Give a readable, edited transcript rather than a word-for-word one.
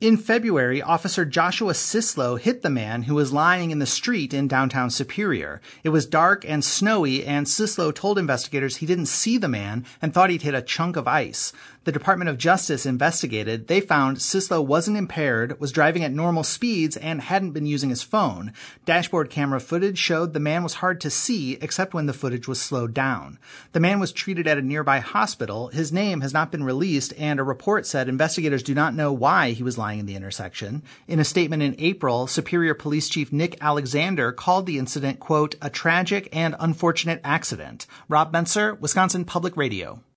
In February, Officer Joshua Sislo hit the man who was lying in the street in downtown Superior. It was dark and snowy, and Sislo told investigators he didn't see the man and thought he'd hit a chunk of ice. The Department of Justice investigated. They found Sislo wasn't impaired, was driving at normal speeds, and hadn't been using his phone. Dashboard camera footage showed the man was hard to see, except when the footage was slowed down. The man was treated at a nearby hospital. His name has not been released, and a report said investigators do not know why he was lying in the intersection. In a statement in April, Superior Police Chief Nick Alexander called the incident, quote, a tragic and unfortunate accident. Rob Menser, Wisconsin Public Radio.